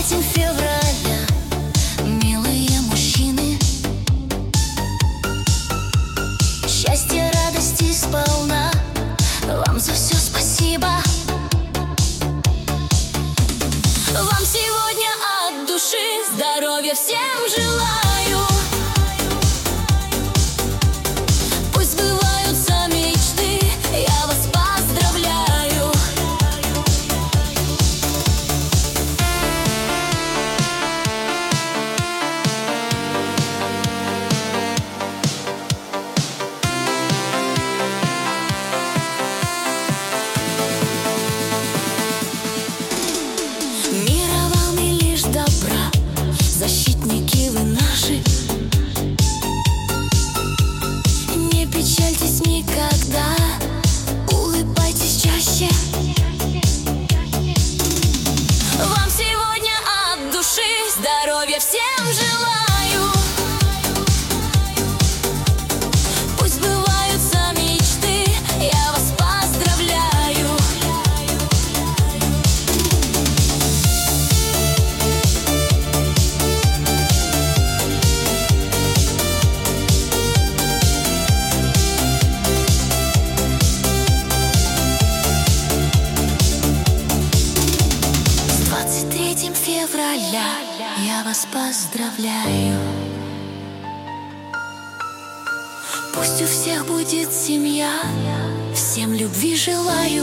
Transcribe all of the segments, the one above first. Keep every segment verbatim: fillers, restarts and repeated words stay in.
третьим февраля, милые мужчины, счастья, радости сполна. Вам за все спасибо. Вам сегодня от души здоровья всем желаю. Пусть сбываются мечты, я вас поздравляю. Мира вам и лишь добра, защитники вы наши. Не печальтесь никогда, улыбайтесь чаще. Вам сегодня от души здоровья всем желаю. Пусть сбываются мечты, я вас поздравляю. С двадцать третьим февраля я вас поздравляю. Пусть у всех будет семья, всем любви желаю.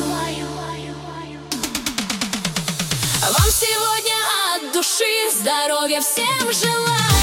Вам сегодня от души здоровья всем желаю.